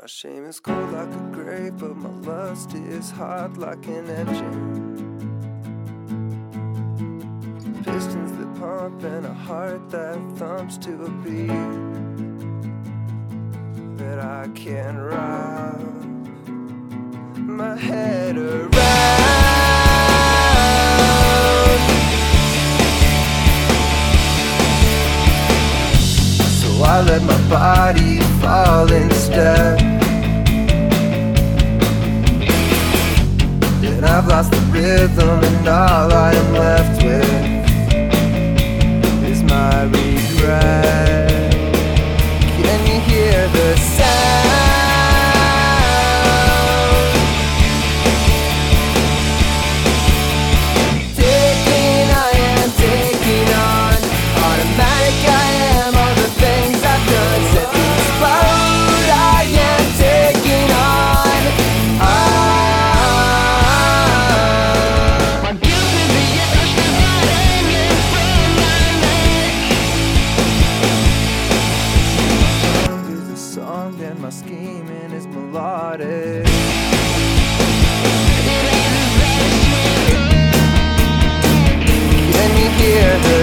My shame is cold like a grave, but my lust is hot like an engine. Pistons that pump and a heart that thumps to a beat that I can't wrap my head around. So I let my body fall in step, and I've lost the rhythm, and all I am left with is my regret. Can you hear the sound? Taking, I am taking on. Automatic, I am all the things I've done. Set me explode, I am taking on. My guilt is the ocean hanging from my neck. Song is a song and my scheming is melodic. Can you hear the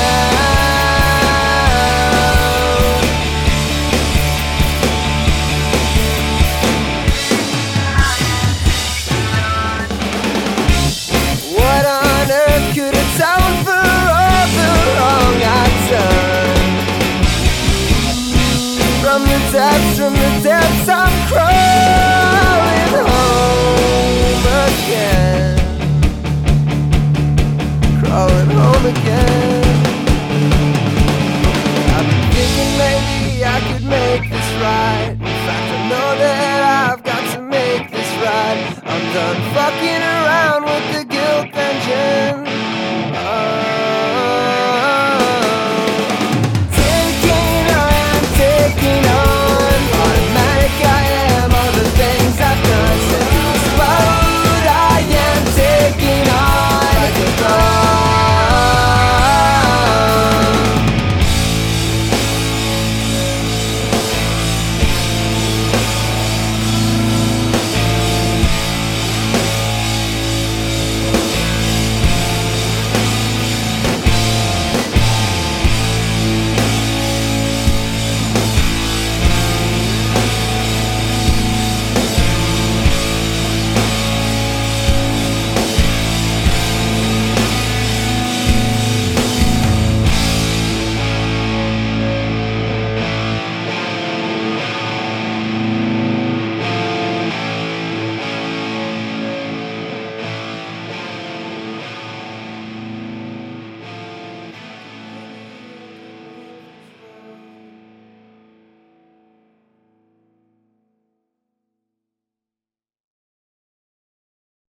sound? What on earth could atone for all the wrong I've done? From the depths, I'm crawling home again. Crawling home again. I've been thinking maybe I could make this right. In fact, I know that I've got to make this right. I'm done fucking